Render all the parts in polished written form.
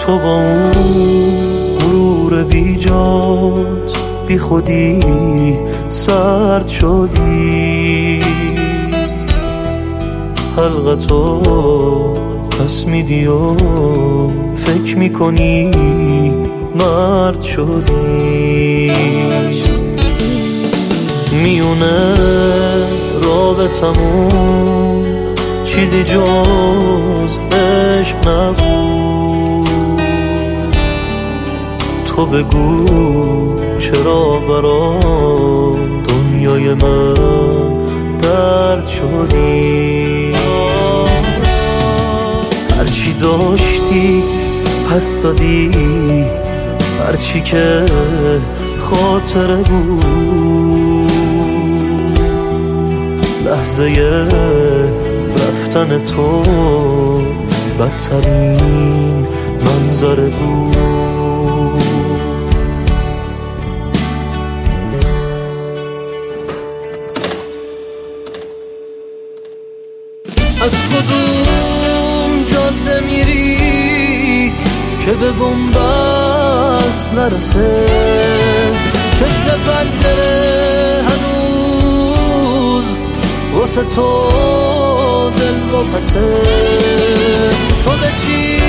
تو با اون غرور بیجات بی خودی سرد شدی، حلقتو پس میدی و فکر میکنی مرد شدی. میونه رابطمون چیزی جز عشق نبود. تو بگو چرا برام دنیای من درد شدی. هرچی داشتی پس دادی، هرچی که خاطره بود، لحظه رفتن تو بدترین منظره بود. از کدوم جاده میری که به بنبست نرسه؟ چشم پنجره هنوز واسه تو دل و پسه. تو به چی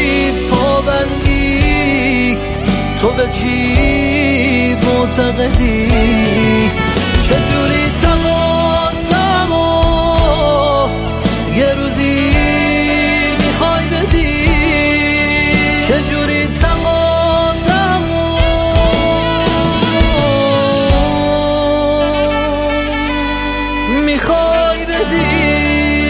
پابندی؟ تو به چی معتقدی؟ چجوری تقاسمو یه روزی میخوای بدی؟ چجوری تقاسمو میخوای بدی؟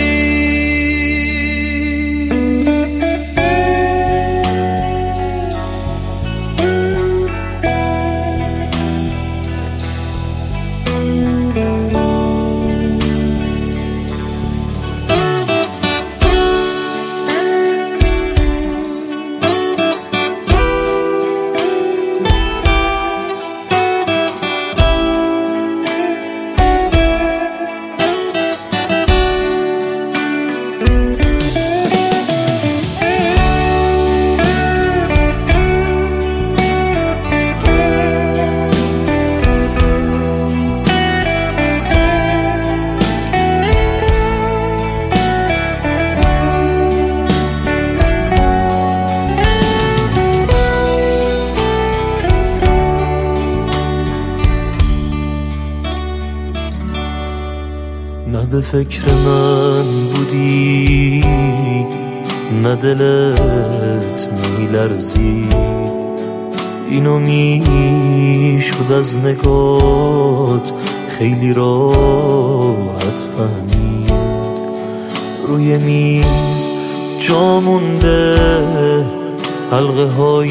نه به فکر من بودی، نه دلت میلرزید، اینو میشد از نگات خیلی راحت فهمید. روی میز جا مونده حلقه های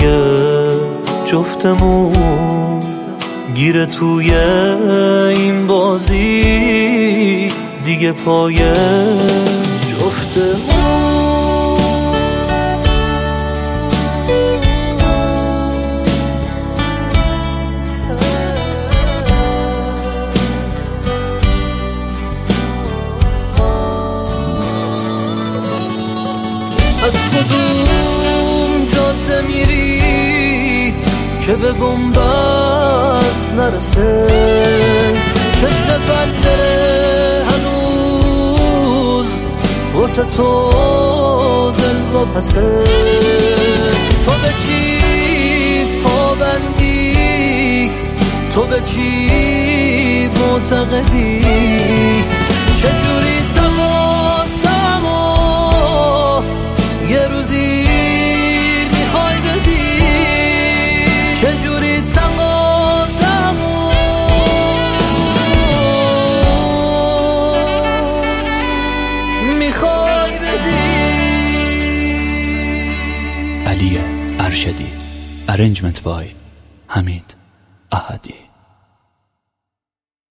جفتمون، گیره توی این بازی دیگه پای جفتمون. از کدوم جاده میری که به بنبست نرسه؟ چشم پنجره هنوز واسه تو دل و پسه. تو به چی پابندی؟ تو به چی معتقدی؟ چجوری تقاسمو یه روزی میخوای بدی؟ چجوری تقاسمو میخوای بدی؟ علی ارشدی. Arrangement by حمید احدی.